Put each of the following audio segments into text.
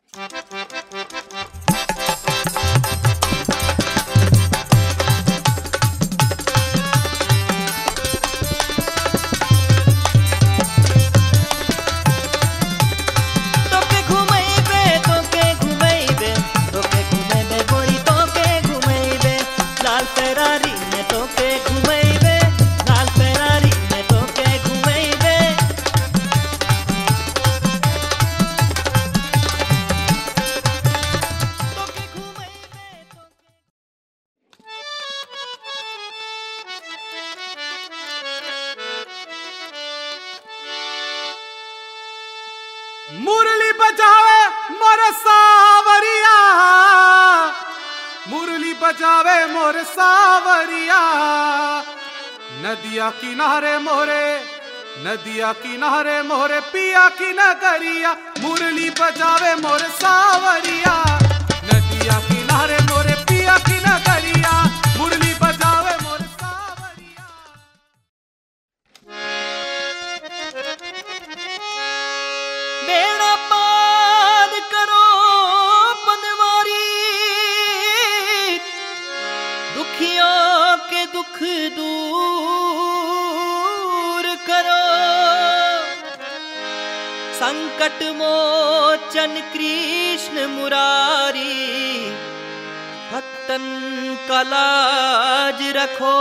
मुरली बजावे मोर सावरिया, मुरली बजावे मोर सावरिया, नदिया किनारे मोरे, नदिया किनारे मोरे पिया की नगरिया, मुरली बजावे मोर सावरिया, नदिया किनारे मोरे पिया की नगरिया, मुरली बजावे मोर सावरिया। बेड़ा पार करो पनवारी, दुखियों के दुख दूर करो, संकट मोचन कृष्ण मुरारी, भक्तन का लाज रखो,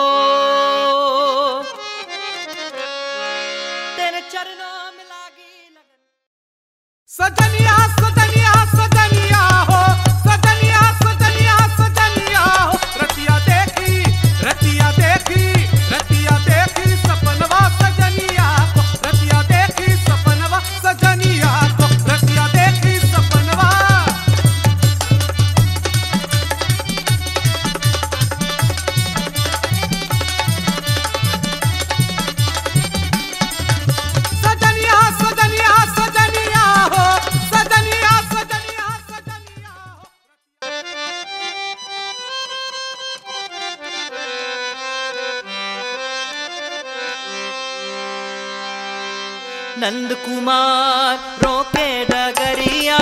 तेरे चरणों में लागी लगन। सजनिया सजनिया सजनिया हो, सजनिया सजनिया सजनिया हो, रतिया देखी रतिया देखी रतिया देखी सपनवा सजनिया को, रतिया देखी सपनवा सजनिया को, रतिया देखी सपनवा। सजनिया सजनिया सजनिया हो, सजनिया सजनिया सजनिया हो। नंद कुमार रोके डगरिया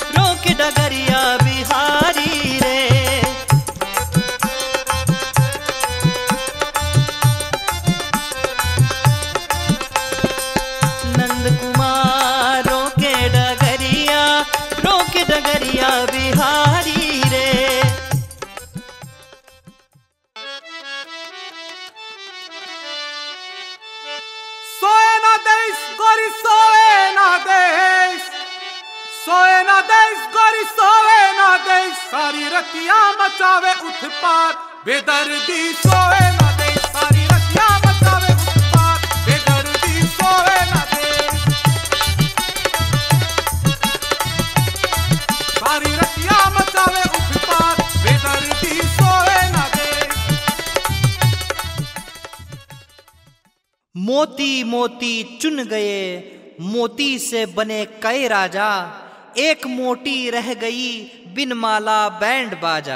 बिहारी रे, नंद कुमार रोके डगरिया बिहारी रे। सोए ना देश गोरी सोए ना देश, सोए ना देश गोरी सोए ना देश, सारी रतिया मचावे उत्पात बेदर्दी, सोए ना देश सारी रतिया मचावे उत्पात बेदर्दी, सोए ना देश सारी रतिया मचावे उत्पात बेदर्दी, सोए ना देश। मोती मोती चुन गए मोती से बने कई राजा, एक मोटी रह गई बिन माला बैंड बाजा।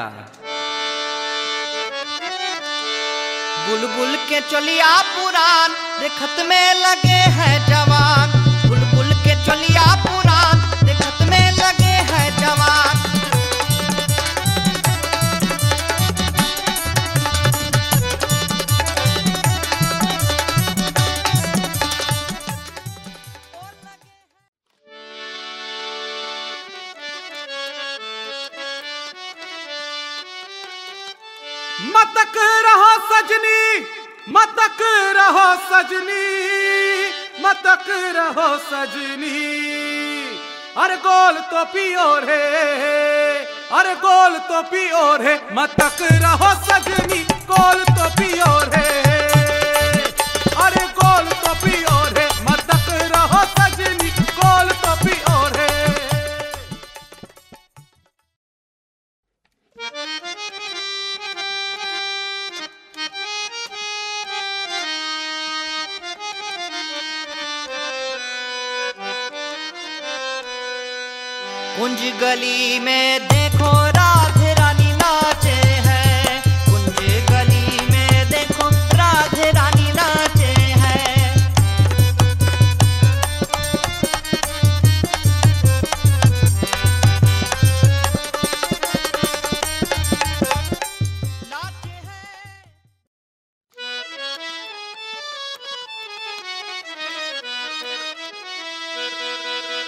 बुलबुल के चलिया पुरान देखत में लगे हैं जवान, बुलबुल के चलिया पुरान देखत में लगे हैं जवान। मतक रहो सजनी, मतक रहो सजनी, मतक रहो सजनी, अरे गोल तो पियो रे, अरे गोल तो पियो रे, मतक रहो सजनी, गोल तो पियो रे, अरे गोल तो पियो रे, मतक रहो सजनी, गोल तो पियो रे। कुंज गली में देखो राधे रानी नाचे हैं, कुंज गली में देखो राधे रानी नाचे हैं।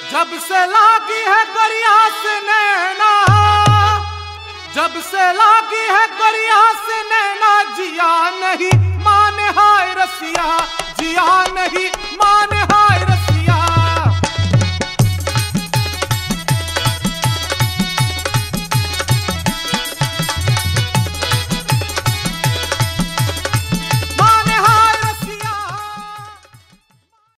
जब से लागी है गरिया से नैना, जब से लागी है गरिया से नैना, जिया नहीं माने हाय रसिया, जिया नहीं